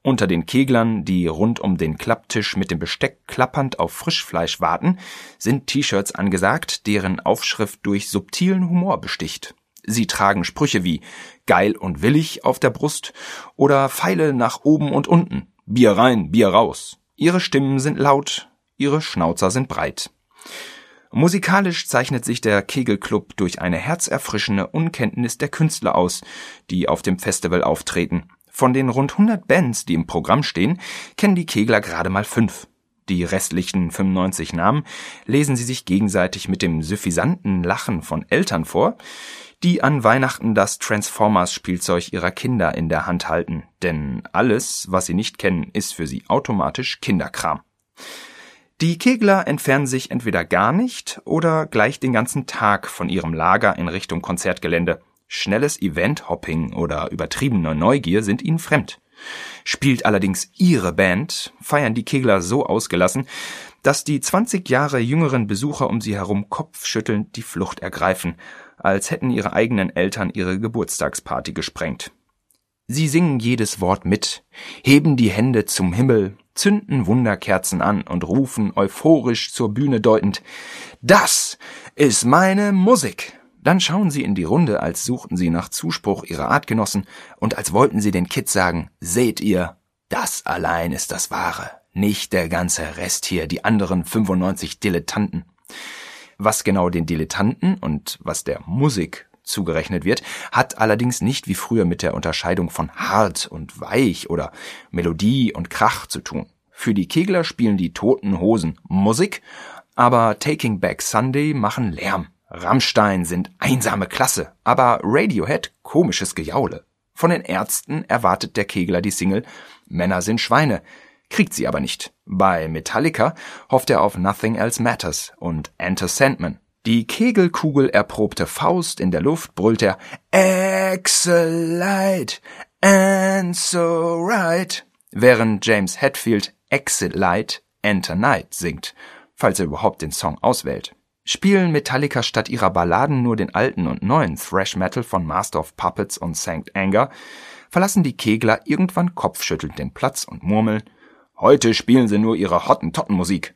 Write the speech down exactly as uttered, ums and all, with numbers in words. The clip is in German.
Unter den Keglern, die rund um den Klapptisch mit dem Besteck klappernd auf Frischfleisch warten, sind T-Shirts angesagt, deren Aufschrift durch subtilen Humor besticht. Sie tragen Sprüche wie »geil und willig« auf der Brust oder Pfeile nach oben und unten, »Bier rein, Bier raus«. Ihre Stimmen sind laut, ihre Schnauzer sind breit. Musikalisch zeichnet sich der Kegelclub durch eine herzerfrischende Unkenntnis der Künstler aus, die auf dem Festival auftreten. Von den rund hundert Bands, die im Programm stehen, kennen die Kegler gerade mal fünf. Die restlichen fünfundneunzig Namen lesen sie sich gegenseitig mit dem suffisanten Lachen von Eltern vor, die an Weihnachten das Transformers-Spielzeug ihrer Kinder in der Hand halten. Denn alles, was sie nicht kennen, ist für sie automatisch Kinderkram. Die Kegler entfernen sich entweder gar nicht oder gleich den ganzen Tag von ihrem Lager in Richtung Konzertgelände. Schnelles Event-Hopping oder übertriebene Neugier sind ihnen fremd. Spielt allerdings ihre Band, feiern die Kegler so ausgelassen, dass die zwanzig Jahre jüngeren Besucher um sie herum kopfschüttelnd die Flucht ergreifen, als hätten ihre eigenen Eltern ihre Geburtstagsparty gesprengt. Sie singen jedes Wort mit, heben die Hände zum Himmel, zünden Wunderkerzen an und rufen euphorisch zur Bühne deutend: »Das ist meine Musik!« Dann schauen sie in die Runde, als suchten sie nach Zuspruch ihrer Artgenossen und als wollten sie den Kids sagen: »Seht ihr, das allein ist das Wahre, nicht der ganze Rest hier, die anderen fünfundneunzig Dilettanten.« Was genau den Dilettanten und was der Musik zugerechnet wird, hat allerdings nicht wie früher mit der Unterscheidung von hart und weich oder Melodie und Krach zu tun. Für die Kegler spielen die Toten Hosen Musik, aber Taking Back Sunday machen Lärm. Rammstein sind einsame Klasse, aber Radiohead komisches Gejaule. Von den Ärzten erwartet der Kegler die Single Männer sind Schweine, kriegt sie aber nicht. Bei Metallica hofft er auf Nothing Else Matters und Enter Sandman. Die Kegelkugel erprobte Faust in der Luft brüllt er Excelite and so right, während James Hetfield Excelite Enter Night singt, falls er überhaupt den Song auswählt. Spielen Metallica statt ihrer Balladen nur den alten und neuen Thrash Metal von Master of Puppets und Sankt Anger, verlassen die Kegler irgendwann kopfschüttelnd den Platz und murmeln: »Heute spielen sie nur ihre Hottentottenmusik.«